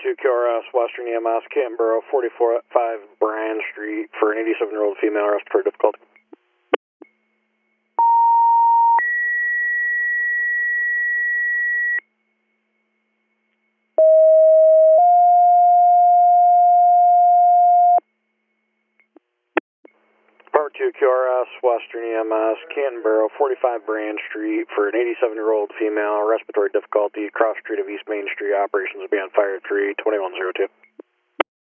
2 QRS, Western EMS, Canberra, 45 Bryan Street for an 87-year-old female respiratory difficulty. Part 2 QRS, Western EMS, Canberra, 45 Bryan Street for an 87-year-old female respiratory difficulty, cross street of East Main Street. Operations will be on fire 32102.